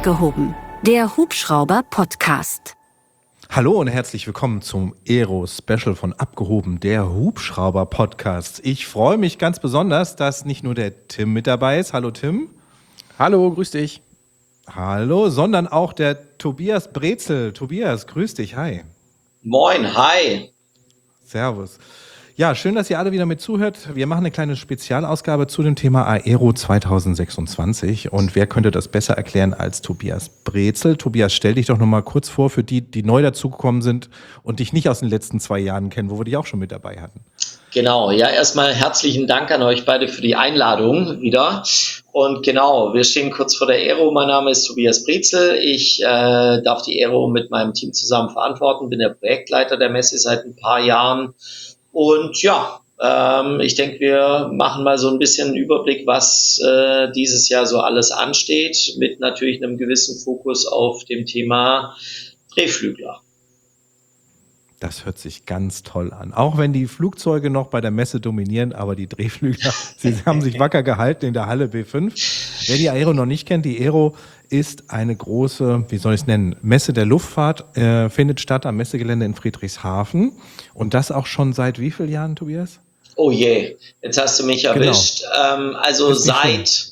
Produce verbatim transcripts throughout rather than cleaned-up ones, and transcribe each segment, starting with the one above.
Abgehoben, der Hubschrauber-Podcast. Hallo und herzlich willkommen zum Aero-Special von Abgehoben, der Hubschrauber-Podcast. Ich freue mich ganz besonders, dass nicht nur der Tim mit dabei ist. Hallo Tim. Hallo, grüß dich. Hallo, sondern auch der Tobias Brezel. Tobias, grüß dich, hi. Moin, hi. Servus. Ja, schön, dass ihr alle wieder mit zuhört. Wir machen eine kleine Spezialausgabe zu dem Thema Aero zwanzig sechsundzwanzig. Und wer könnte das besser erklären als Tobias Brezel? Tobias, stell dich doch noch mal kurz vor für die, die neu dazugekommen sind und dich nicht aus den letzten zwei Jahren kennen, wo wir dich auch schon mit dabei hatten. Genau, ja, erstmal herzlichen Dank an euch beide für die Einladung wieder. Und genau, wir stehen kurz vor der Aero. Mein Name ist Tobias Brezel. Ich äh, darf die Aero mit meinem Team zusammen verantworten, bin der Projektleiter der Messe seit ein paar Jahren. Und ja, ähm, ich denke, wir machen mal so ein bisschen einen Überblick, was äh, dieses Jahr so alles ansteht, mit natürlich einem gewissen Fokus auf dem Thema Drehflügler. Das hört sich ganz toll an. Auch wenn die Flugzeuge noch bei der Messe dominieren, aber die Drehflügler, sie haben sich wacker gehalten in der Halle B fünf. Wer die Aero noch nicht kennt, die Aero ist eine große, wie soll ich es nennen, Messe der Luftfahrt, äh, findet statt am Messegelände in Friedrichshafen. Und das auch schon seit wie vielen Jahren, Tobias? Oh je, jetzt hast du mich erwischt. Genau. Ähm, also seit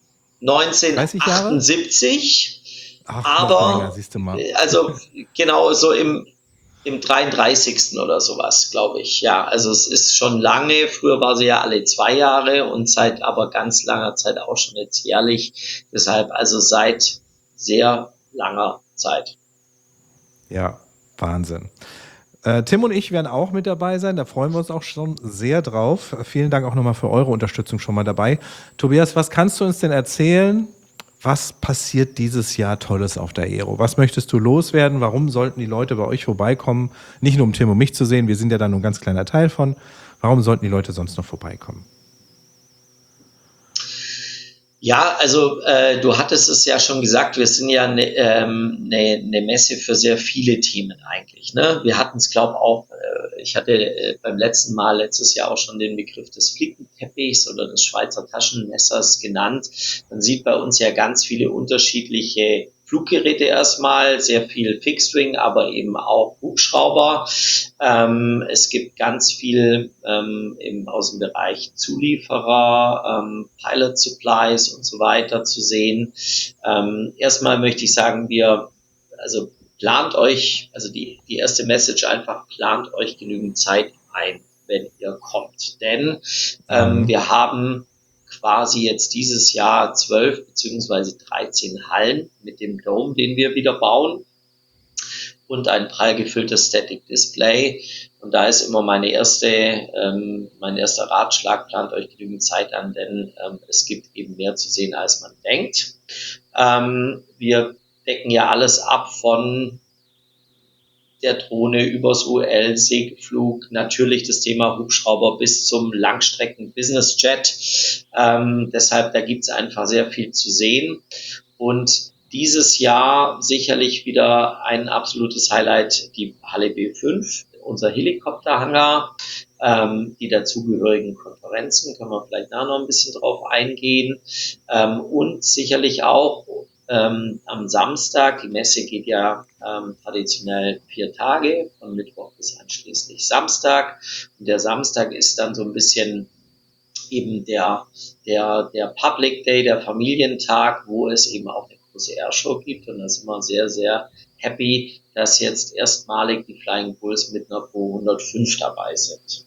neunzehnhundertachtundsiebzig. Ach, aber länger, siehst du mal. Also genau so im Im dreiunddreißigsten oder sowas, glaube ich. Ja, also es ist schon lange. Früher war sie ja alle zwei Jahre und seit aber ganz langer Zeit auch schon jetzt jährlich. Deshalb also seit sehr langer Zeit. Ja, Wahnsinn. Äh, Tim und ich werden auch mit dabei sein. Da freuen wir uns auch schon sehr drauf. Vielen Dank auch nochmal für eure Unterstützung schon mal dabei. Tobias, was kannst du uns denn erzählen? Was passiert dieses Jahr Tolles auf der Aero? Was möchtest du loswerden? Warum sollten die Leute bei euch vorbeikommen? Nicht nur um Tim und mich zu sehen, wir sind ja da nur ein ganz kleiner Teil von. Warum sollten die Leute sonst noch vorbeikommen? Ja, also äh, du hattest es ja schon gesagt, wir sind ja eine ähm, ne, ne Messe für sehr viele Themen eigentlich. Ne? Wir hatten es, glaube ich, auch, äh, ich hatte äh, beim letzten Mal, letztes Jahr auch schon den Begriff des Flickenteppichs oder des Schweizer Taschenmessers genannt. Man sieht bei uns ja ganz viele unterschiedliche Fluggeräte erstmal, sehr viel Fixed-Wing, aber eben auch Hubschrauber. Ähm, es gibt ganz viel ähm, eben aus dem Bereich Zulieferer, ähm, Pilot Supplies und so weiter zu sehen. Ähm, erstmal möchte ich sagen, wir, also plant euch, also die, die erste Message einfach, plant euch genügend Zeit ein, wenn ihr kommt. Denn ähm, mhm. wir haben quasi jetzt dieses Jahr zwölf beziehungsweise dreizehn Hallen mit dem Dome, den wir wieder bauen und ein prall gefülltes Static Display. Und da ist immer meine erste, ähm, mein erster Ratschlag, plant euch genügend Zeit an, denn ähm, es gibt eben mehr zu sehen, als man denkt. Ähm, wir decken ja alles ab von der Drohne übers U L, Segelflug, natürlich das Thema Hubschrauber bis zum Langstrecken-Business-Jet. Ähm, deshalb, da gibt's einfach sehr viel zu sehen. Und dieses Jahr sicherlich wieder ein absolutes Highlight, die Halle B fünf, unser Helikopterhangar, ähm, die dazugehörigen Konferenzen, können wir vielleicht nachher noch ein bisschen drauf eingehen. Ähm, und sicherlich auch Ähm, am Samstag, die Messe geht ja ähm, traditionell vier Tage, von Mittwoch bis einschließlich Samstag. Und der Samstag ist dann so ein bisschen eben der, der, der Public Day, der Familientag, wo es eben auch eine große Airshow gibt. Und da sind wir sehr, sehr happy, dass jetzt erstmalig die Flying Bulls mit einer Pro hundertfünf dabei sind.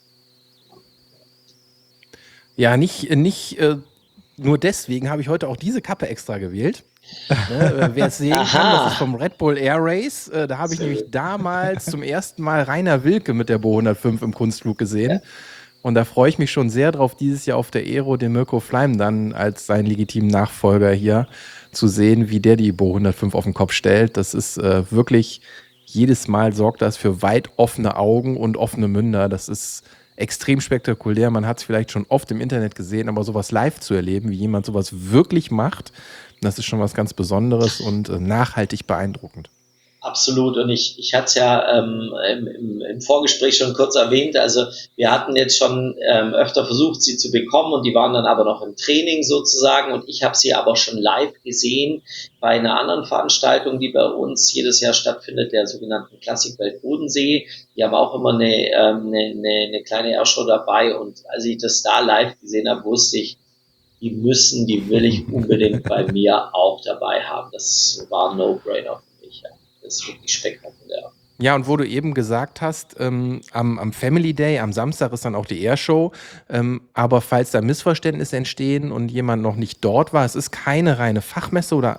Ja, nicht, nicht äh, nur deswegen habe ich heute auch diese Kappe extra gewählt. Ne, wer es sehen Aha. kann, das ist vom Red Bull Air Race. Äh, da habe ich nämlich damals zum ersten Mal Rainer Wilke mit der Bo hundertfünf im Kunstflug gesehen. Ja. Und da freue ich mich schon sehr drauf, dieses Jahr auf der Aero den Mirko Fleim dann als seinen legitimen Nachfolger hier zu sehen, wie der die Bo hundertfünf auf den Kopf stellt. Das ist äh, wirklich, jedes Mal sorgt das für weit offene Augen und offene Münder. Das ist extrem spektakulär. Man hat es vielleicht schon oft im Internet gesehen, aber sowas live zu erleben, wie jemand sowas wirklich macht, das ist schon was ganz Besonderes und äh, nachhaltig beeindruckend. absolut. Und ich, ich hatte es ja ähm, im, im Vorgespräch schon kurz erwähnt. Also wir hatten jetzt schon ähm, öfter versucht, sie zu bekommen und die waren dann aber noch im Training sozusagen. Und ich habe sie aber schon live gesehen bei einer anderen Veranstaltung, die bei uns jedes Jahr stattfindet, der sogenannten Klassikwelt Bodensee. Die haben auch immer eine, ähm, eine, eine, eine kleine Airshow dabei. Und als ich das da live gesehen habe, wusste ich, die müssen, die will ich unbedingt bei mir auch dabei haben. Das war ein No-Brainer für mich. Ja. Das ist wirklich spektakulär. Ja, und wo du eben gesagt hast, ähm, am, am Family Day, am Samstag ist dann auch die Airshow, ähm, aber falls da Missverständnisse entstehen und jemand noch nicht dort war, es ist keine reine Fachmesse oder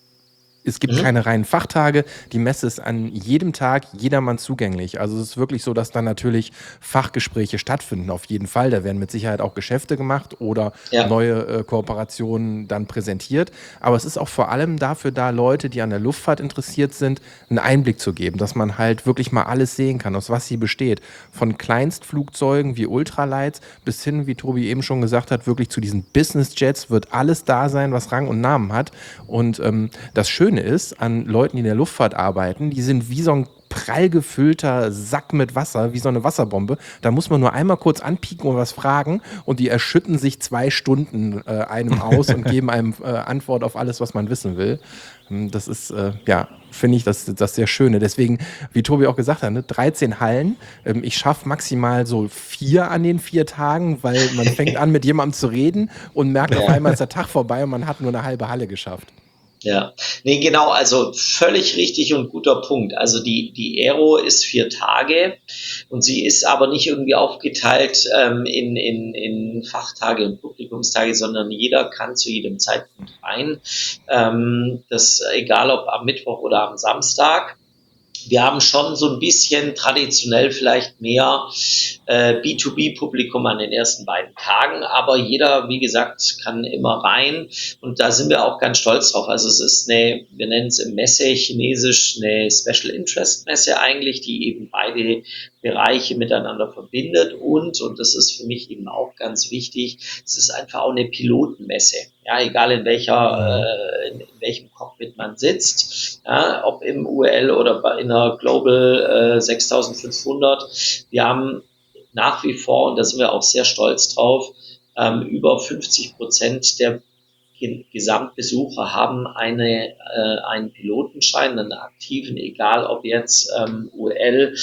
es gibt mhm. keine reinen Fachtage. Die Messe ist an jedem Tag jedermann zugänglich. Also es ist wirklich so, dass dann natürlich Fachgespräche stattfinden, auf jeden Fall. Da werden mit Sicherheit auch Geschäfte gemacht oder ja. neue äh, Kooperationen dann präsentiert. Aber es ist auch vor allem dafür da, Leute, die an der Luftfahrt interessiert sind, einen Einblick zu geben, dass man halt wirklich mal alles sehen kann, aus was sie besteht. Von Kleinstflugzeugen wie Ultralights bis hin, wie Tobi eben schon gesagt hat, wirklich zu diesen Business-Jets wird alles da sein, was Rang und Namen hat. Und ähm, das Schöne ist, an Leuten, die in der Luftfahrt arbeiten, die sind wie so ein prall gefüllter Sack mit Wasser, wie so eine Wasserbombe. Da muss man nur einmal kurz anpieken und was fragen und die erschütten sich zwei Stunden äh, einem aus und geben einem äh, Antwort auf alles, was man wissen will. Das ist, äh, ja, finde ich das, das sehr Schöne. Deswegen, wie Tobi auch gesagt hat, ne, dreizehn Hallen. Ähm, ich schaffe maximal so vier an den vier Tagen, weil man fängt an, mit jemandem zu reden und merkt, auf einmal ist der Tag vorbei und man hat nur eine halbe Halle geschafft. Ja, nee, genau, also völlig richtig und guter Punkt. Also die, die Aero ist vier Tage und sie ist aber nicht irgendwie aufgeteilt ähm, in, in, in Fachtage und Publikumstage, sondern jeder kann zu jedem Zeitpunkt rein. Ähm, das egal ob am Mittwoch oder am Samstag. Wir haben schon so ein bisschen traditionell vielleicht mehr äh, B zwei B-Publikum an den ersten beiden Tagen, aber jeder, wie gesagt, kann immer rein und da sind wir auch ganz stolz drauf. Also es ist eine, wir nennen es im Messe chinesisch eine Special Interest Messe eigentlich, die eben beide Bereiche miteinander verbindet und, und das ist für mich eben auch ganz wichtig, es ist einfach auch eine Pilotenmesse. Ja, egal in welcher, äh, in, in welchem Cockpit man sitzt, ja, ob im U L oder bei, in der Global äh, sechstausendfünfhundert. Wir haben nach wie vor, und da sind wir auch sehr stolz drauf, ähm, über fünfzig Prozent der Gesamtbesucher haben eine, äh, einen Pilotenschein, einen aktiven, egal ob jetzt ähm, U L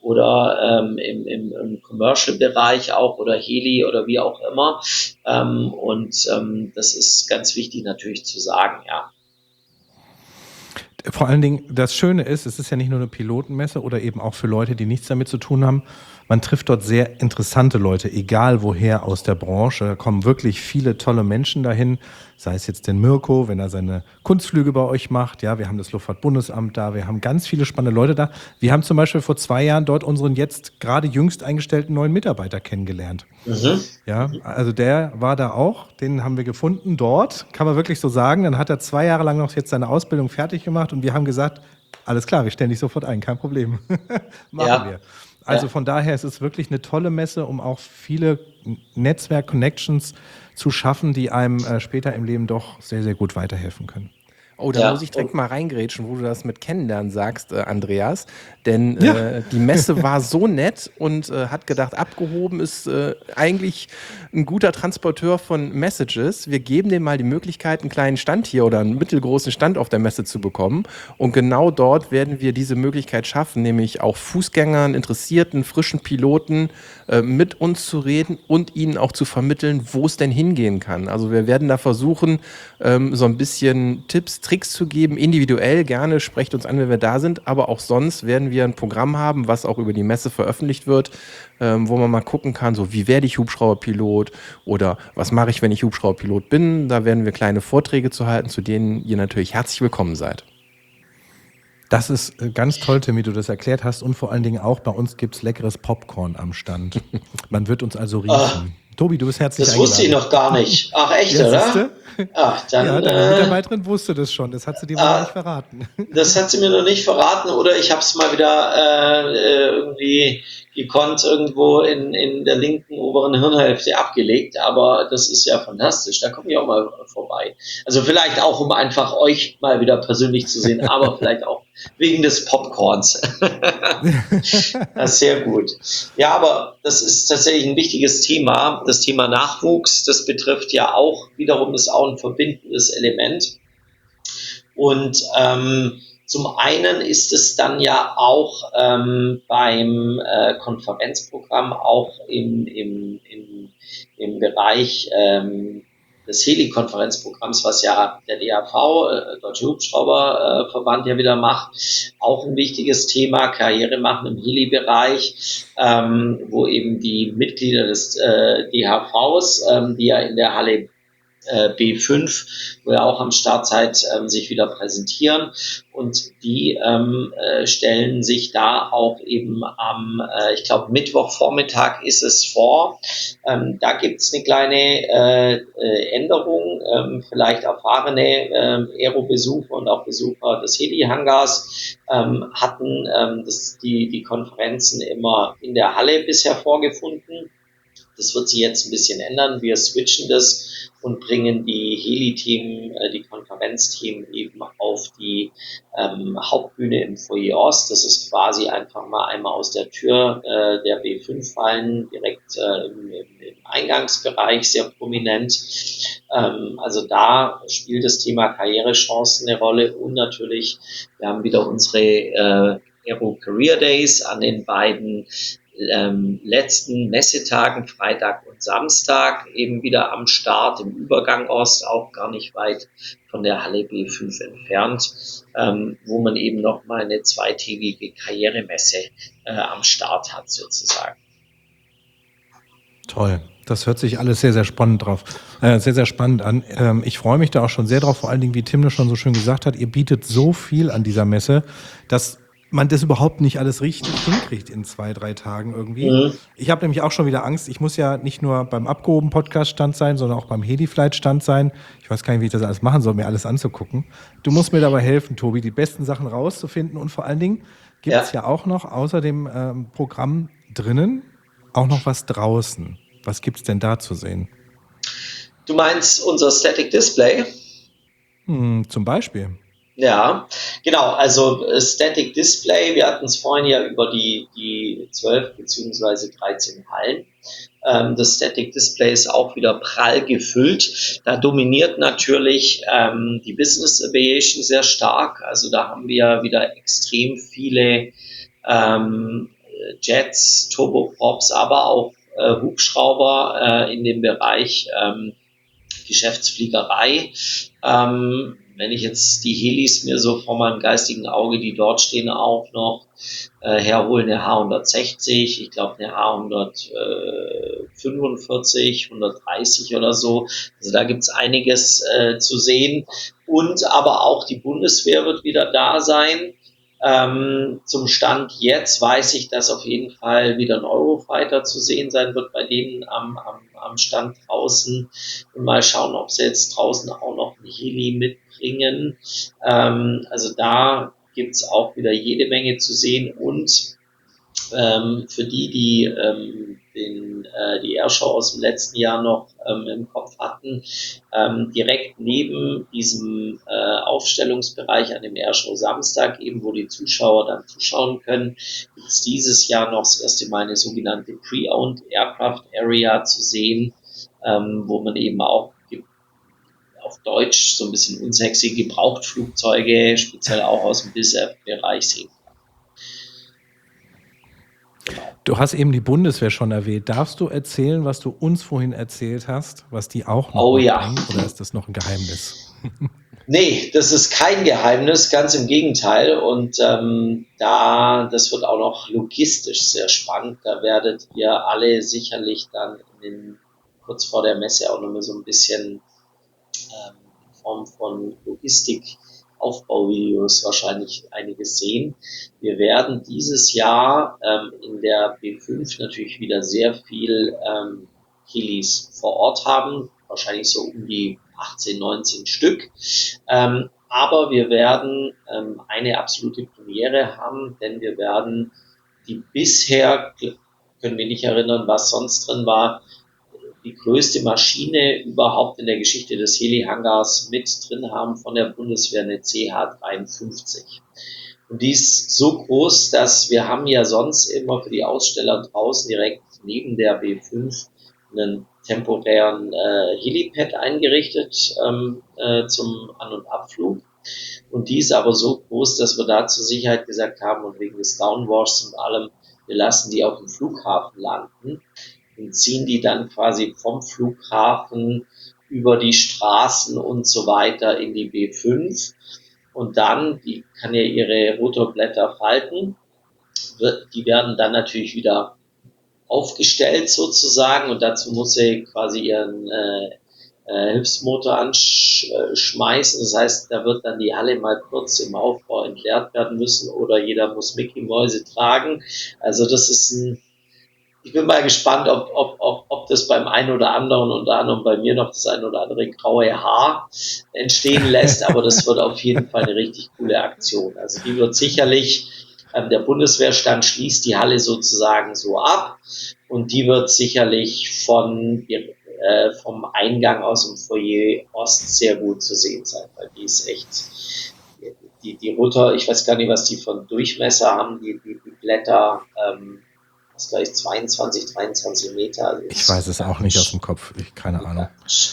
oder ähm, im, im, im Commercial-Bereich auch oder Heli oder wie auch immer. Ähm, und ähm, das ist ganz wichtig natürlich zu sagen, ja. Vor allen Dingen, das Schöne ist, es ist ja nicht nur eine Pilotenmesse oder eben auch für Leute, die nichts damit zu tun haben. Man trifft dort sehr interessante Leute, egal woher aus der Branche. Da kommen wirklich viele tolle Menschen dahin, sei es jetzt den Mirko, wenn er seine Kunstflüge bei euch macht. Ja, wir haben das Luftfahrtbundesamt da, wir haben ganz viele spannende Leute da. Wir haben zum Beispiel vor zwei Jahren dort unseren jetzt gerade jüngst eingestellten neuen Mitarbeiter kennengelernt. Mhm. Ja, also der war da auch, den haben wir gefunden dort, kann man wirklich so sagen. Dann hat er zwei Jahre lang noch jetzt seine Ausbildung fertig gemacht und wir haben gesagt, alles klar, wir stellen dich sofort ein, kein Problem. Machen ja. wir. Also von daher ist es wirklich eine tolle Messe, um auch viele Netzwerk-Connections zu schaffen, die einem äh, später im Leben doch sehr, sehr gut weiterhelfen können. Oh, da ja. muss ich direkt mal reingrätschen, wo du das mit Kennenlernen sagst, äh, Andreas. Denn ja. äh, die Messe war so nett und äh, hat gedacht, abgehoben ist äh, eigentlich ein guter Transporteur von Messages. Wir geben dem mal die Möglichkeit, einen kleinen Stand hier oder einen mittelgroßen Stand auf der Messe zu bekommen. Und genau dort werden wir diese Möglichkeit schaffen, nämlich auch Fußgängern, interessierten, frischen Piloten äh, mit uns zu reden und ihnen auch zu vermitteln, wo es denn hingehen kann. Also wir werden da versuchen, ähm, so ein bisschen Tipps, Tricks zu geben, individuell gerne, sprecht uns an, wenn wir da sind, aber auch sonst werden wir ein Programm haben, was auch über die Messe veröffentlicht wird, ähm, wo man mal gucken kann, so wie werde ich Hubschrauberpilot oder was mache ich, wenn ich Hubschrauberpilot bin. Da werden wir kleine Vorträge zu halten, zu denen ihr natürlich herzlich willkommen seid. Das ist ganz toll, Tim, wie du das erklärt hast und vor allen Dingen auch bei uns gibt es leckeres Popcorn am Stand. Man wird uns also riechen. Ah. Tobi, du bist herzlich das eingeladen. Das wusste ich noch gar nicht. Ach, echt, ja, oder? Ach, dann, Ja, deine äh, Mitarbeiterin wusste das schon. Das hat sie dir wohl noch ah, nicht verraten. das hat sie mir noch nicht verraten oder ich habe es mal wieder äh, äh, irgendwie gekonnt irgendwo in, in der linken oberen Hirnhälfte abgelegt, aber das ist ja fantastisch. Da komme ich auch mal vorbei. Also vielleicht auch, um einfach euch mal wieder persönlich zu sehen, aber vielleicht auch wegen des Popcorns. Das ist sehr gut. Ja, aber das ist tatsächlich ein wichtiges Thema. Das Thema Nachwuchs, das betrifft ja auch, wiederum ist auch ein verbindendes Element. Und ähm, zum einen ist es dann ja auch ähm, beim äh, Konferenzprogramm auch im, im, im, im Bereich ähm, des Heli-Konferenzprogramms, was ja der D A V, äh, Deutsche Hubschrauberverband, äh, ja wieder macht, auch ein wichtiges Thema, Karriere machen im Heli-Bereich, ähm, wo eben die Mitglieder des äh, D H Vs, ähm, die ja in der Halle B fünf, wo ja auch am Start seid, ähm, sich wieder präsentieren und die ähm, äh, stellen sich da auch eben am, äh, ich glaube Mittwochvormittag ist es vor. Ähm, da gibt's eine kleine äh, äh, Änderung, ähm, vielleicht erfahrene ähm, Aero-Besucher und auch Besucher des Heli-Hangars ähm, hatten ähm, das, die, die Konferenzen immer in der Halle bisher vorgefunden. Das wird sich jetzt ein bisschen ändern. Wir switchen das und bringen die Heli-Themen, äh, die Konferenzthemen eben auf die ähm, Hauptbühne im Foyer Ost. Das ist quasi einfach mal einmal aus der Tür äh, der B fünf fallen, direkt äh, im, im, im Eingangsbereich, sehr prominent. Ähm, also da spielt das Thema Karrierechancen eine Rolle und natürlich, wir haben wieder unsere äh, Aero Career Days an den beiden ähm, letzten Messetagen, Freitag und Samstag, eben wieder am Start im Übergang Ost, auch gar nicht weit von der Halle B fünf entfernt, ähm, wo man eben nochmal eine zweitägige Karrieremesse äh, am Start hat sozusagen. Toll. Das hört sich alles sehr, sehr spannend drauf, äh, sehr, sehr spannend an. Ähm, ich freue mich da auch schon sehr drauf, vor allen Dingen, wie Tim das schon so schön gesagt hat, ihr bietet so viel an dieser Messe, dass man das überhaupt nicht alles richtig hinkriegt in zwei, drei Tagen irgendwie. Mhm. Ich habe nämlich auch schon wieder Angst, ich muss ja nicht nur beim abgehoben Podcast-Stand sein, sondern auch beim Heli-Flight-Stand sein. Ich weiß gar nicht, wie ich das alles machen soll, mir alles anzugucken. Du musst mir dabei helfen, Tobi, die besten Sachen rauszufinden und vor allen Dingen gibt es ja. ja auch noch außer dem ähm, Programm drinnen auch noch was draußen. Was gibt's denn da zu sehen? Du meinst unser Static Display? Hm, zum Beispiel. Ja, genau, also äh, Static Display, wir hatten es vorhin ja über die, die zwölf beziehungsweise dreizehn Hallen. Ähm, das Static Display ist auch wieder prall gefüllt. Da dominiert natürlich ähm, die Business Aviation sehr stark. Also da haben wir wieder extrem viele ähm, Jets, Turboprops, aber auch äh, Hubschrauber äh, in dem Bereich ähm, Geschäftsfliegerei. Ähm, wenn ich jetzt die Helis mir so vor meinem geistigen Auge, die dort stehen, auch noch äh, herholen, eine H hundertsechzig, ich glaube eine H hundertfünfundvierzig, hundertdreißig oder so. Also da gibt's einiges äh, zu sehen. Und aber auch die Bundeswehr wird wieder da sein. Ähm, zum Stand jetzt weiß ich, dass auf jeden Fall wieder ein Eurofighter zu sehen sein wird bei denen am, am, am Stand draußen. Und mal schauen, ob sie jetzt draußen auch noch ein Heli mitbringen. Ähm, also da gibt's auch wieder jede Menge zu sehen. Und ähm, für die, die ähm, den, äh, die Airshow aus dem letzten Jahr noch ähm, im Kopf hatten, ähm, direkt neben diesem äh, Aufstellungsbereich an dem Airshow Samstag, eben wo die Zuschauer dann zuschauen können, gibt es dieses Jahr noch das erste Mal eine sogenannte Pre-Owned Aircraft Area zu sehen, ähm, wo man eben auch auf Deutsch so ein bisschen unsexy Gebrauchtflugzeuge, speziell auch aus dem B I S F-Bereich sehen. Du hast eben die Bundeswehr schon erwähnt. Darfst du erzählen, was du uns vorhin erzählt hast, was die auch noch oh, mitbringen? Ja. Oder ist das noch ein Geheimnis? Nee, das ist kein Geheimnis, ganz im Gegenteil. Und ähm, da, das wird auch noch logistisch sehr spannend. Da werdet ihr alle sicherlich dann in den, kurz vor der Messe auch nochmal so ein bisschen ähm, in Form von Logistik Aufbauvideos wahrscheinlich einiges sehen. Wir werden dieses Jahr ähm, in der B fünf natürlich wieder sehr viel ähm, Helis vor Ort haben, wahrscheinlich so um die achtzehn, neunzehn Stück. Ähm, aber wir werden ähm, eine absolute Premiere haben, denn wir werden die bisher, können wir nicht erinnern, was sonst drin war, die größte Maschine überhaupt in der Geschichte des Heli-Hangars mit drin haben von der Bundeswehr, eine C H dreiundfünfzig. Und die ist so groß, dass wir haben ja sonst immer für die Aussteller draußen direkt neben der B fünf einen temporären äh, Helipad eingerichtet ähm, äh, zum An- und Abflug. Und die ist aber so groß, dass wir da zur Sicherheit gesagt haben und wegen des Downwashs und allem, wir lassen die auf dem Flughafen landen und ziehen die dann quasi vom Flughafen über die Straßen und so weiter in die B fünf. Und dann, die kann ja ihre Rotorblätter falten, die werden dann natürlich wieder aufgestellt sozusagen und dazu muss sie quasi ihren äh, äh, Hilfsmotor anschmeißen. Das heißt, da wird dann die Halle mal kurz im Aufbau entleert werden müssen oder jeder muss Mickey-Mäuse tragen. Also das ist ein, ich bin mal gespannt, ob, ob, ob, ob das beim einen oder anderen, unter anderem bei mir noch das ein oder andere graue Haar entstehen lässt, aber das wird auf jeden Fall eine richtig coole Aktion. Also die wird sicherlich, ähm, der Bundeswehrstand schließt die Halle sozusagen so ab und die wird sicherlich von, äh, vom Eingang aus dem Foyer Ost sehr gut zu sehen sein, weil die ist echt, die, die Rotor, ich weiß gar nicht, was die von Durchmesser haben, die, die, die Blätter, ähm, das ist gleich zweiundzwanzig, dreiundzwanzig Meter. Also ich weiß es auch nicht aus dem Kopf. Ich, keine Ahnung.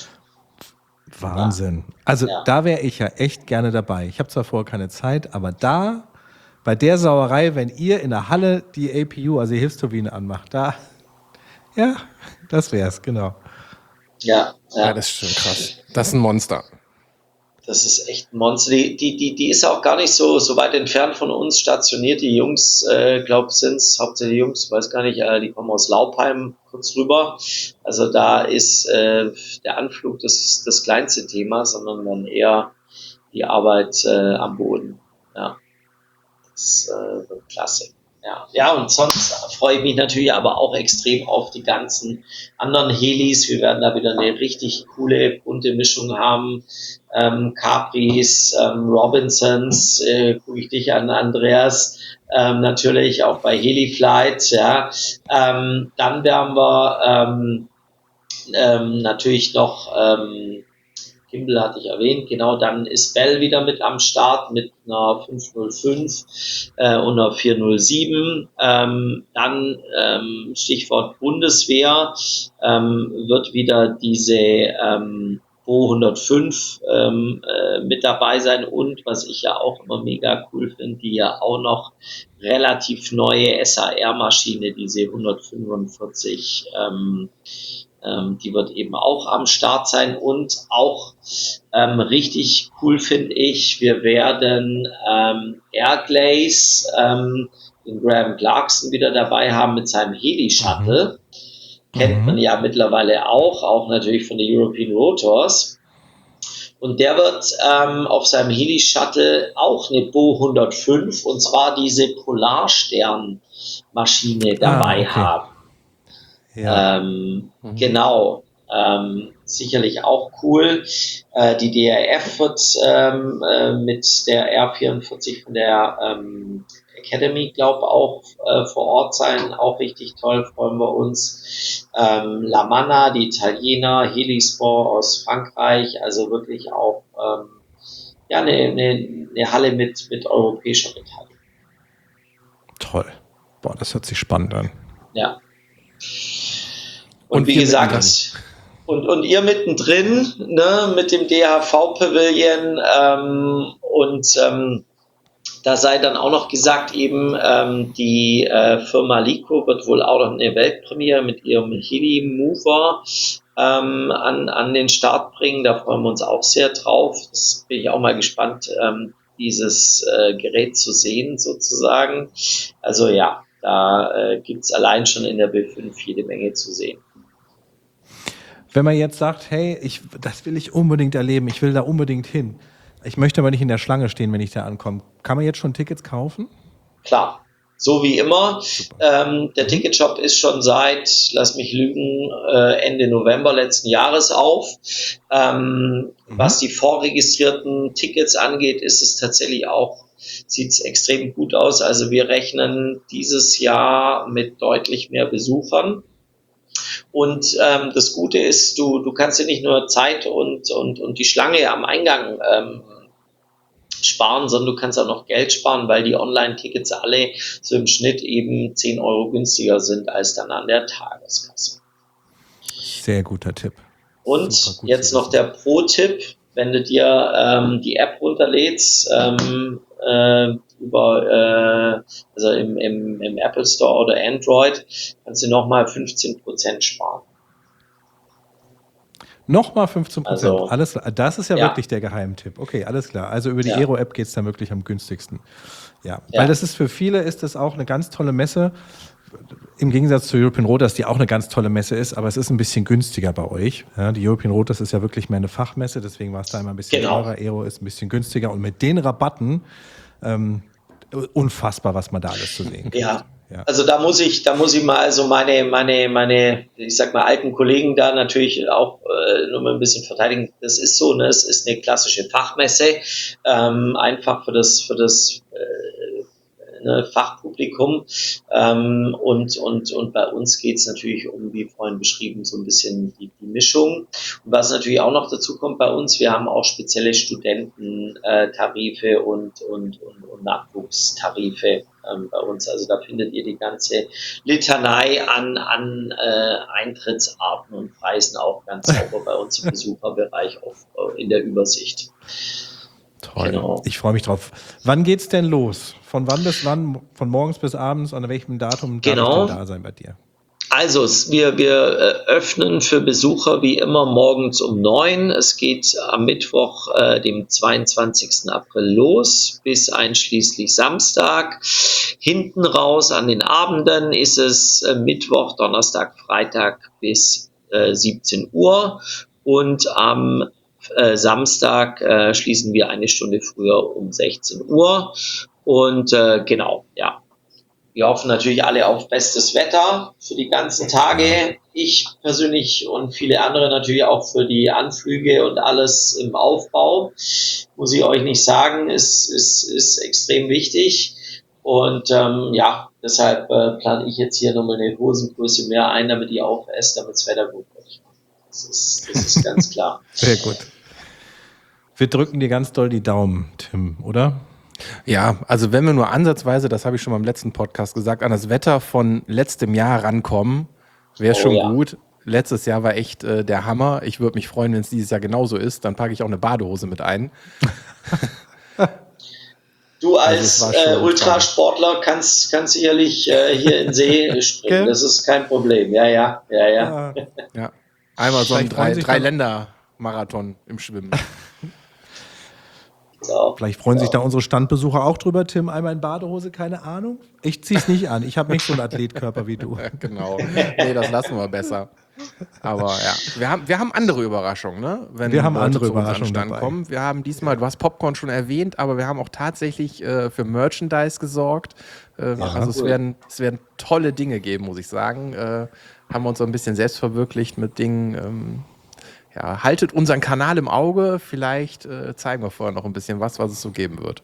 Wahnsinn. Also ja. Da wäre ich ja echt gerne dabei. Ich habe zwar vorher keine Zeit, aber da, bei der Sauerei, wenn ihr in der Halle die A P U, also die Hilfsturbine anmacht, da, ja, das wär's, genau. Ja, ja. Ja, das ist schon krass. Das ist ein Monster. Das ist echt ein Monster. Die, die, die, die ist auch gar nicht so, so weit entfernt von uns stationiert. Die Jungs, äh, glaube ich, sind es, hauptsächlich Jungs, weiß gar nicht, äh, die kommen aus Laupheim kurz rüber. Also da ist äh, der Anflug das, das kleinste Thema, sondern dann eher die Arbeit äh, am Boden. Ja, das äh, wird klasse. Ja. ja, und sonst freue ich mich natürlich aber auch extrem auf die ganzen anderen Helis. Wir werden da wieder eine richtig coole, bunte Mischung haben. Ähm, Capris, ähm, Robinsons, äh, gucke ich dich an, Andreas, ähm, natürlich auch bei Heliflight, ja. Ähm, dann werden wir ähm, ähm, natürlich noch ähm, Kimball hatte ich erwähnt, genau, dann ist Bell wieder mit am Start mit einer fünf null fünf äh, und einer vier null sieben. Ähm, dann ähm, Stichwort Bundeswehr, ähm, wird wieder diese ähm, Bo hundertfünf ähm, äh, mit dabei sein und was ich ja auch immer mega cool finde, die ja auch noch relativ neue S A R-Maschine, diese hundertfünfundvierzig, ähm, Ähm, die wird eben auch am Start sein und auch ähm, richtig cool finde ich, wir werden ähm, Airglaze, ähm, den Graham Clarkson wieder dabei haben mit seinem Heli-Shuttle. Mhm. Kennt man ja mittlerweile auch, auch natürlich von den European Rotors. Und der wird ähm, auf seinem Heli-Shuttle auch eine Bo hundertfünf und zwar diese Polarstern-Maschine dabei ah, okay. haben. Ja. Ähm, mhm. Genau, ähm, sicherlich auch cool. Äh, die D R F wird ähm, äh, mit der R vierundvierzig von der ähm, Academy, glaube auch äh, vor Ort sein. Auch richtig toll, freuen wir uns. Ähm, La Manna, die Italiener, Helisport aus Frankreich, also wirklich auch ähm, ja, eine, eine, eine Halle mit, mit europäischer Beteiligung. Toll. Boah, das hört sich spannend an. Ja. Und, und wie gesagt, und, und ihr mittendrin, ne, mit dem D H V-Pavilion ähm, und ähm, da sei dann auch noch gesagt, eben ähm, die äh, Firma Lico wird wohl auch noch eine Weltpremiere mit ihrem Heli-Mover ähm, an, an den Start bringen. Da freuen wir uns auch sehr drauf. Das bin ich auch mal gespannt, ähm, dieses äh, Gerät zu sehen sozusagen. Also ja, da äh, gibt es allein schon in der B fünf jede Menge zu sehen. Wenn man jetzt sagt, hey, ich, das will ich unbedingt erleben, ich will da unbedingt hin. Ich möchte aber nicht in der Schlange stehen, wenn ich da ankomme. Kann man jetzt schon Tickets kaufen? Klar, so wie immer. Ähm, der Ticketshop ist schon seit, lass mich lügen, äh, Ende November letzten Jahres auf. Ähm, mhm. Was die vorregistrierten Tickets angeht, ist es tatsächlich auch, sieht es extrem gut aus. Also wir rechnen dieses Jahr mit deutlich mehr Besuchern. Und ähm, das Gute ist, du, du kannst ja nicht nur Zeit und, und, und die Schlange am Eingang ähm, sparen, sondern du kannst auch noch Geld sparen, weil die Online-Tickets alle so im Schnitt eben zehn Euro günstiger sind als dann an der Tageskasse. Sehr guter Tipp. Und jetzt noch der Pro-Tipp, wenn du dir ähm, die App runterlädst, ähm, äh, über, äh, also im, im, im Apple Store oder Android, kannst du nochmal fünfzehn Prozent sparen. Nochmal fünfzehn Prozent. Also, alles, das ist ja, ja wirklich der Geheimtipp. Okay, alles klar. Also über die Ja. Aero-App geht es dann wirklich am günstigsten. Ja, Ja. weil das ist für viele ist das auch eine ganz tolle Messe. Im Gegensatz zu European Roaders, die auch eine ganz tolle Messe ist, aber es ist ein bisschen günstiger bei euch. Ja, die European Roaders ist ja wirklich mehr eine Fachmesse, deswegen war es da immer ein bisschen Genau. teurer. Aero ist ein bisschen günstiger und mit den Rabatten ähm, unfassbar, was man da alles zu sehen kriegt. Ja. Ja. Also da muss ich, da muss ich mal also meine, meine, meine, ich sag mal, alten Kollegen da natürlich auch äh, nur mal ein bisschen verteidigen. Das ist so, ne? Es ist eine klassische Fachmesse, ähm, einfach für das, für das äh, ne, Fachpublikum. Ähm, und, und, und bei uns geht es natürlich um, wie vorhin beschrieben, so ein bisschen die, die Mischung. Und was natürlich auch noch dazu kommt bei uns, wir haben auch spezielle Studententarife und, und, und, und Nachwuchstarife ähm, bei uns. Also da findet ihr die ganze Litanei an, an äh, Eintrittsarten und Preisen auch ganz sauber bei uns im Besucherbereich auf, in der Übersicht. Toll. Genau. Ich freue mich drauf. Wann geht's denn los? Von wann bis wann? Von morgens bis abends? An welchem Datum darf Genau. ich denn da sein bei dir? Also wir, wir öffnen für Besucher wie immer morgens um neun. Es geht am Mittwoch, äh, dem zweiundzwanzigsten April los, bis einschließlich Samstag. Hinten raus an den Abenden ist es äh, Mittwoch, Donnerstag, Freitag bis äh, siebzehn Uhr. Und am äh, Samstag äh, schließen wir eine Stunde früher um sechzehn Uhr. Und äh, genau, ja. Wir hoffen natürlich alle auf bestes Wetter für die ganzen Tage. Ich persönlich und viele andere natürlich auch für die Anflüge und alles im Aufbau. Muss ich euch nicht sagen, ist, ist, ist extrem wichtig. Und ähm, ja, deshalb äh, plane ich jetzt hier nochmal eine Hosengröße mehr ein, damit ich auch esse, damit das Wetter gut wird. Das ist, das ist ganz klar. Sehr gut. Wir drücken dir ganz doll die Daumen, Tim, oder? Ja, also wenn wir nur ansatzweise, das habe ich schon beim letzten Podcast gesagt, an das Wetter von letztem Jahr rankommen, wäre es Oh, schon ja. gut. Letztes Jahr war echt äh, der Hammer. Ich würde mich freuen, wenn es dieses Jahr genauso ist. Dann packe ich auch eine Badehose mit ein. Du Also es als war äh, schon Ultrasportler kannst, kannst sicherlich äh, hier in den See springen. Gell? Das ist kein Problem. Ja, ja, ja, ja. Ja. Ja, einmal so ein Vielleicht freuen drei, sich drei dann- Länder-Marathon im Schwimmen. So. Vielleicht freuen Ja. sich da unsere Standbesucher auch drüber, Tim. Einmal in Badehose, keine Ahnung. Ich zieh's nicht an. Ich habe nicht so einen Athletkörper wie du. Genau. Nee, das lassen wir besser. Aber ja, wir haben, wir haben andere Überraschungen, ne? Wenn Wir haben Leute andere zu uns an den Überraschungen Stand dabei. kommen. Wir haben diesmal, du hast Popcorn schon erwähnt, aber wir haben auch tatsächlich äh, für Merchandise gesorgt. Äh, Ja, also es cool. werden, es werden tolle Dinge geben, muss ich sagen. Äh, haben wir uns so ein bisschen selbst verwirklicht mit Dingen. Ähm, ja, haltet unseren Kanal im Auge. Vielleicht äh, zeigen wir vorher noch ein bisschen was, was es so geben wird.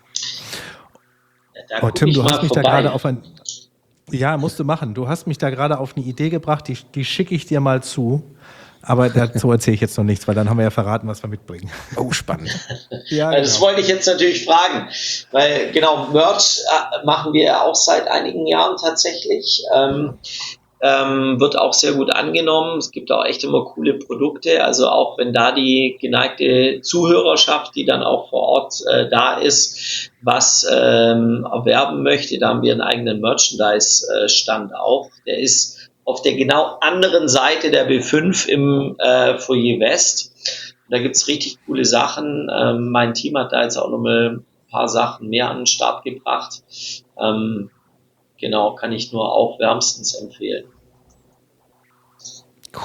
Da Oh, guck Tim, ich du mal hast mich da vorbei. gerade auf ein. Ja, musst du machen. Du hast mich da gerade auf eine Idee gebracht, die, die schicke ich dir mal zu. Aber dazu erzähle ich jetzt noch nichts, weil dann haben wir ja verraten, was wir mitbringen. Oh, spannend. Ja, Ja, das wollte ich jetzt natürlich fragen, weil genau, Merch äh, machen wir ja auch seit einigen Jahren tatsächlich. Ähm, ähm, wird auch sehr gut angenommen. Es gibt auch echt immer coole Produkte. Also auch wenn da die geneigte Zuhörerschaft, die dann auch vor Ort äh, da ist, was ähm, erwerben möchte, da haben wir einen eigenen Merchandise-Stand auch. Der ist auf der genau anderen Seite der B fünf im äh, Foyer West. Da gibt's richtig coole Sachen. Ähm, mein Team hat da jetzt auch nochmal ein paar Sachen mehr an den Start gebracht. Ähm, genau, kann ich nur auch wärmstens empfehlen. Cool.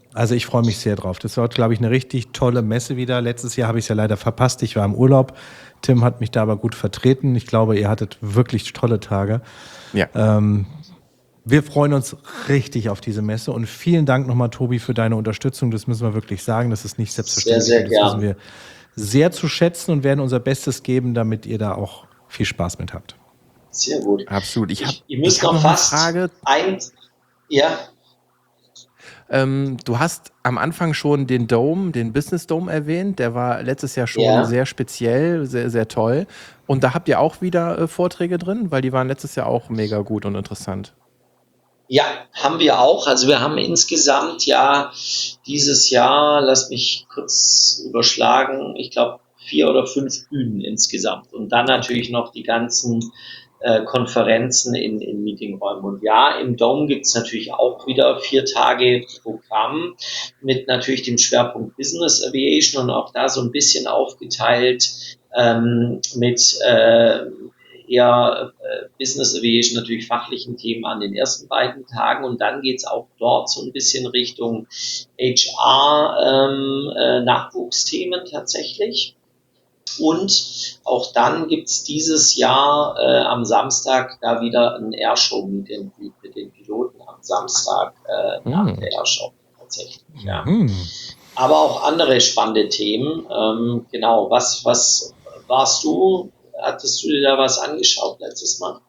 Also ich freue mich sehr drauf. Das wird, glaube ich, eine richtig tolle Messe wieder. Letztes Jahr habe ich es ja leider verpasst. Ich war im Urlaub. Tim hat mich da aber gut vertreten. Ich glaube, ihr hattet wirklich tolle Tage. Ja. Ähm, wir freuen uns richtig auf diese Messe und vielen Dank nochmal, Tobi, für deine Unterstützung. Das müssen wir wirklich sagen. Das ist nicht selbstverständlich. Sehr, sehr das gern. wissen wir sehr zu schätzen und werden unser Bestes geben, damit ihr da auch viel Spaß mit habt. Sehr gut. Absolut. Ich habe Ihr müsst hab noch noch fast eine Frage. ein, ja, Ähm, du hast am Anfang schon den Dome, den Business Dome erwähnt. Der war letztes Jahr schon Ja. sehr speziell, sehr, sehr toll. Und da habt ihr auch wieder äh, Vorträge drin, weil die waren letztes Jahr auch mega gut und interessant. Ja, haben wir auch. Also wir haben insgesamt ja dieses Jahr, lass mich kurz überschlagen, ich glaube vier oder fünf Bühnen insgesamt. Und dann natürlich noch die ganzen äh, Konferenzen in, in Meetingräumen. Und ja, im Dome gibt es natürlich auch wieder vier Tage Programm mit natürlich dem Schwerpunkt Business Aviation und auch da so ein bisschen aufgeteilt ähm, mit äh, eher äh, Business Aviation, natürlich fachlichen Themen an den ersten beiden Tagen und dann geht's auch dort so ein bisschen Richtung H R ähm, äh, Nachwuchsthemen tatsächlich. Und auch dann gibt's dieses Jahr äh, am Samstag da wieder ein Airshow-Meeting mit den Piloten am Samstag äh, nach Hm. der Airshow tatsächlich. Ja. Mhm. Aber auch andere spannende Themen. Ähm, genau, was, was warst du? Hattest du dir da was angeschaut letztes Mal?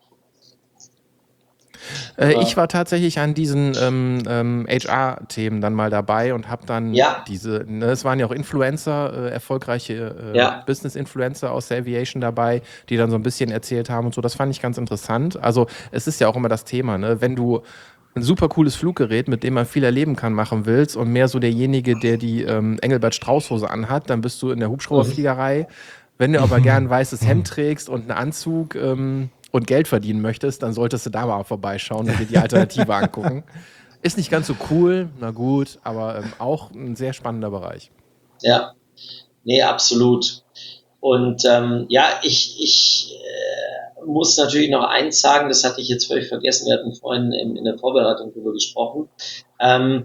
Äh, Ja. ich war tatsächlich an diesen ähm, ähm, H R-Themen dann mal dabei und habe dann Ja. diese, ne, es waren ja auch Influencer, äh, erfolgreiche äh, Ja. Business-Influencer aus der Aviation dabei, die dann so ein bisschen erzählt haben und so. Das fand ich ganz interessant. Also es ist ja auch immer das Thema, ne? Wenn du ein super cooles Fluggerät, mit dem man viel erleben kann, machen willst und mehr so derjenige, der die ähm, Engelbert Strauß-Hose anhat, dann bist du in der Hubschrauberfliegerei. Wenn du aber gern ein weißes Hemd trägst und einen Anzug ähm, und Geld verdienen möchtest, dann solltest du da mal vorbeischauen und dir die Alternative angucken. Ist nicht ganz so cool, na gut, aber ähm, auch ein sehr spannender Bereich. Ja, nee, absolut. Und ähm, ja, ich, ich äh, muss natürlich noch eins sagen, das hatte ich jetzt völlig vergessen, wir hatten vorhin in, in der Vorbereitung darüber gesprochen, ähm,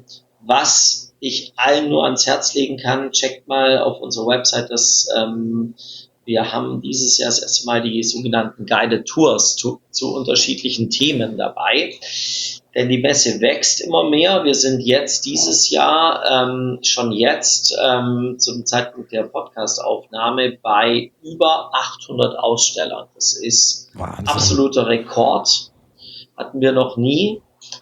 was ich allen nur ans Herz legen kann, checkt mal auf unserer Website, dass ähm, wir haben dieses Jahr das erste Mal die sogenannten Guided Tours zu, zu unterschiedlichen Themen dabei. Denn die Messe wächst immer mehr. Wir sind jetzt dieses Jahr, ähm, schon jetzt ähm, zum Zeitpunkt der Podcast-Aufnahme bei über achthundert Ausstellern. Das ist Wahnsinn. absoluter Rekord. Hatten wir noch nie.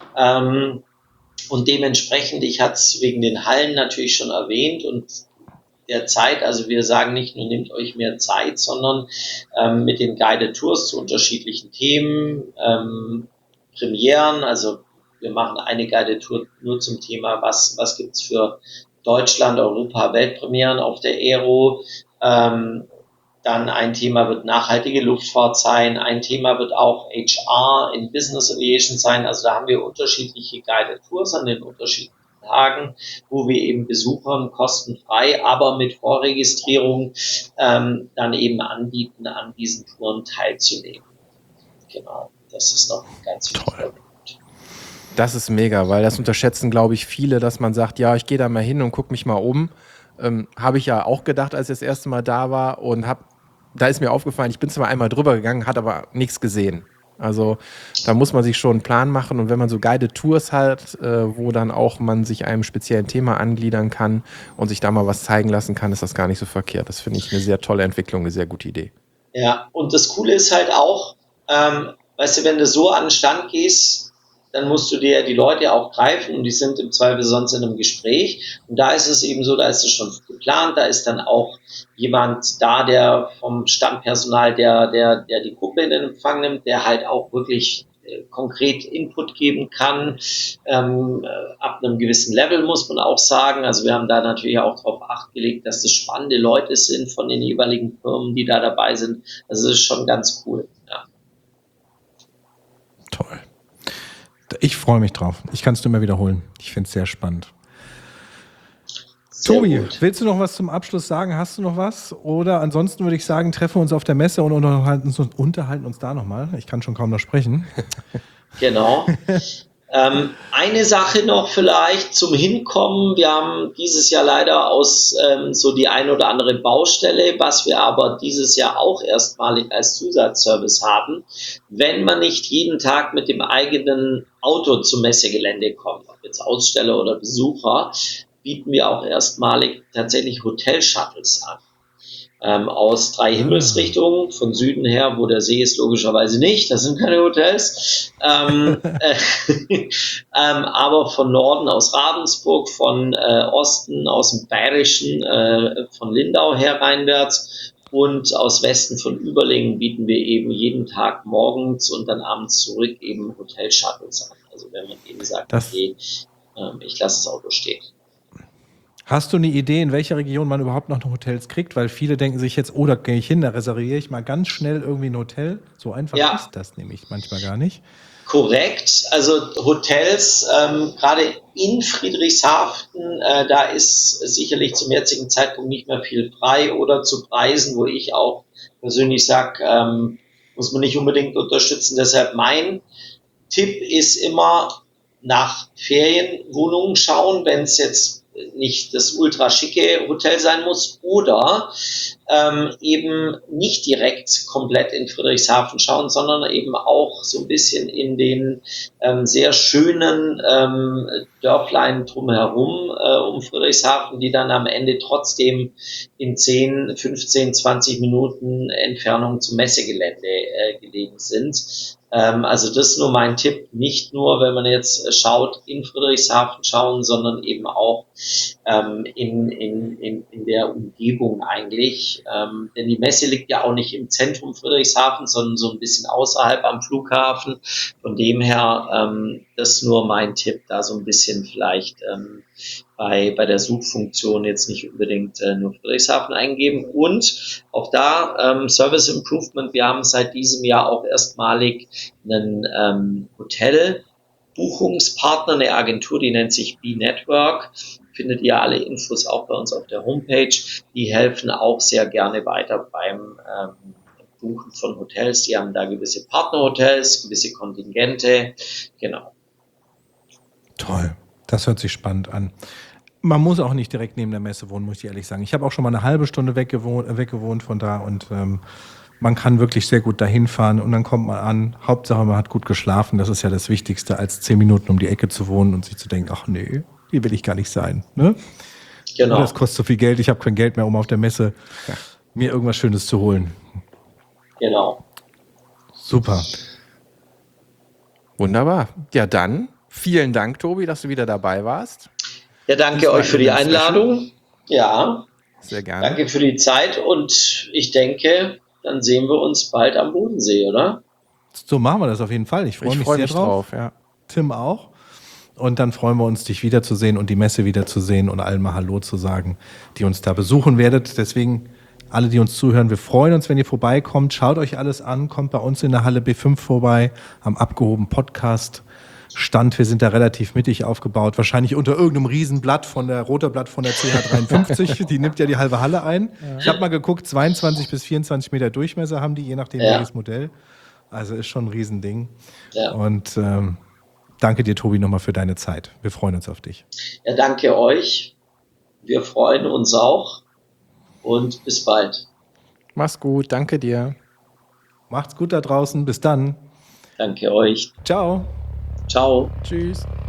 Ähm, und dementsprechend, ich hatte es wegen den Hallen natürlich schon erwähnt und der Zeit, also wir sagen nicht nur, nehmt euch mehr Zeit, sondern ähm, mit den Guided Tours zu unterschiedlichen Themen, ähm, Premieren, also wir machen eine Guided Tour nur zum Thema, was, was gibt's für Deutschland, Europa, Weltpremieren auf der Aero, ähm, dann ein Thema wird nachhaltige Luftfahrt sein, ein Thema wird auch H R in Business Aviation sein, also da haben wir unterschiedliche Guided Tours an den unterschiedlichen Tagen, wo wir eben Besuchern kostenfrei, aber mit Vorregistrierung ähm, dann eben anbieten, an diesen Touren teilzunehmen. Genau, das ist noch ein ganz wichtiger Punkt. Das ist mega, weil das unterschätzen, glaube ich, viele, dass man sagt, ja, ich gehe da mal hin und gucke mich mal um. Ähm, habe ich ja auch gedacht, als ich das erste Mal da war und habe, da ist mir aufgefallen, ich bin zwar einmal drüber gegangen, hat aber nichts gesehen. Also da muss man sich schon einen Plan machen und wenn man so Guided Tours hat, äh, wo dann auch man sich einem speziellen Thema angliedern kann und sich da mal was zeigen lassen kann, ist das gar nicht so verkehrt. Das finde ich eine sehr tolle Entwicklung, eine sehr gute Idee. Ja, und das Coole ist halt auch, ähm, weißt du, wenn du so an den Stand gehst, dann musst du dir die Leute auch greifen und die sind im Zweifel sonst in einem Gespräch. Und da ist es eben so, da ist es schon geplant, da ist dann auch jemand da, der vom Standpersonal, der, der, der die Gruppe in den Empfang nimmt, der halt auch wirklich äh, konkret Input geben kann. Ähm, äh, ab einem gewissen Level muss man auch sagen. Also wir haben da natürlich auch darauf Acht gelegt, dass das spannende Leute sind von den jeweiligen Firmen, die da dabei sind. Also das ist schon ganz cool. Ja. Toll. Ich freue mich drauf. Ich kann es nur mal wiederholen. Ich finde es sehr spannend. Sehr Tobi, gut. willst du noch was zum Abschluss sagen? Hast du noch was? Oder ansonsten würde ich sagen, treffen wir uns auf der Messe und unterhalten uns, unterhalten uns da nochmal. Ich kann schon kaum noch sprechen. Genau. Ähm, eine Sache noch vielleicht zum Hinkommen. Wir haben dieses Jahr leider aus ähm, so die ein oder andere Baustelle, was wir aber dieses Jahr auch erstmalig als Zusatzservice haben. Wenn man nicht jeden Tag mit dem eigenen Auto zum Messegelände kommt, ob jetzt Aussteller oder Besucher, bieten wir auch erstmalig tatsächlich Hotel-Shuttles an. Ähm, aus drei Ah. Himmelsrichtungen, von Süden her, wo der See ist, logischerweise nicht, das sind keine Hotels, ähm, äh, ähm, aber von Norden aus Ravensburg, von äh, Osten aus dem Bayerischen, äh, von Lindau her reinwärts und aus Westen von Überlingen bieten wir eben jeden Tag morgens und dann abends zurück eben Hotel-Shuttles an. Also wenn man eben sagt, Das- okay, ähm, ich lasse das Auto stehen. Hast du eine Idee, in welcher Region man überhaupt noch Hotels kriegt? Weil viele denken sich jetzt, oh, da gehe ich hin, da reserviere ich mal ganz schnell irgendwie ein Hotel. So einfach Ja. ist das nämlich manchmal gar nicht. Korrekt, also Hotels, ähm, gerade in Friedrichshafen, äh, da ist sicherlich zum jetzigen Zeitpunkt nicht mehr viel frei oder zu Preisen, wo ich auch persönlich sage, ähm, muss man nicht unbedingt unterstützen. Deshalb mein Tipp ist immer nach Ferienwohnungen schauen, wenn es jetzt nicht das ultra schicke Hotel sein muss oder ähm, eben nicht direkt komplett in Friedrichshafen schauen, sondern eben auch so ein bisschen in den ähm, sehr schönen ähm, Dörflein drumherum äh, um Friedrichshafen, die dann am Ende trotzdem in zehn, fünfzehn, zwanzig Minuten Entfernung zum Messegelände äh, gelegen sind. Ähm, also das ist nur mein Tipp, nicht nur, wenn man jetzt schaut, in Friedrichshafen schauen, sondern eben auch ähm, in, in, in, in der Umgebung eigentlich. Ähm, denn die Messe liegt ja auch nicht im Zentrum Friedrichshafen, sondern so ein bisschen außerhalb am Flughafen. Von dem her, ähm, das ist nur mein Tipp, da so ein bisschen vielleicht ähm, bei, bei der Suchfunktion jetzt nicht unbedingt äh, nur Friedrichshafen eingeben. Und auch da ähm, Service Improvement. Wir haben seit diesem Jahr auch erstmalig einen ähm, Hotel-Buchungspartner, eine Agentur, die nennt sich B-Network. Findet ihr alle Infos auch bei uns auf der Homepage. Die helfen auch sehr gerne weiter beim ähm, Buchen von Hotels. Die haben da gewisse Partnerhotels, gewisse Kontingente. Genau. Toll, das hört sich spannend an. Man muss auch nicht direkt neben der Messe wohnen, muss ich ehrlich sagen. Ich habe auch schon mal eine halbe Stunde weggewohnt, äh, weggewohnt von da und ähm, man kann wirklich sehr gut dahin fahren und dann kommt man an. Hauptsache, man hat gut geschlafen. Das ist ja das Wichtigste, als zehn Minuten um die Ecke zu wohnen und sich zu denken, ach nee, hier will ich gar nicht sein. Ne? Genau. Das kostet so viel Geld, ich habe kein Geld mehr, um auf der Messe mir irgendwas Schönes zu holen. Genau. Super. Wunderbar. Ja, dann vielen Dank, Tobi, dass du wieder dabei warst. Ja, danke Das war euch für die ein Einladung. Ja, Sehr gerne. danke für die Zeit und ich denke, dann sehen wir uns bald am Bodensee, oder? So machen wir das auf jeden Fall. Ich freue Ich mich freue sehr mich drauf. drauf, ja. Tim auch. Und dann freuen wir uns, dich wiederzusehen und die Messe wiederzusehen und allen mal Hallo zu sagen, die uns da besuchen werdet. Deswegen, alle, die uns zuhören, wir freuen uns, wenn ihr vorbeikommt. Schaut euch alles an, kommt bei uns in der Halle B fünf vorbei, am abgehoben Podcast-Stand. Wir sind da relativ mittig aufgebaut. Wahrscheinlich unter irgendeinem Riesenblatt von der roter Blatt von der C H dreiundfünfzig. Die nimmt ja die halbe Halle ein. Ich habe mal geguckt, zweiundzwanzig bis vierundzwanzig Meter Durchmesser haben die, je nachdem Ja. welches Modell. Also ist schon ein Riesending. Ja. Und ähm, danke dir, Tobi, nochmal für deine Zeit. Wir freuen uns auf dich. Ja, danke euch. Wir freuen uns auch und bis bald. Mach's gut, danke dir. Macht's gut da draußen. Bis dann. Danke euch. Ciao. Ciao. Tschüss.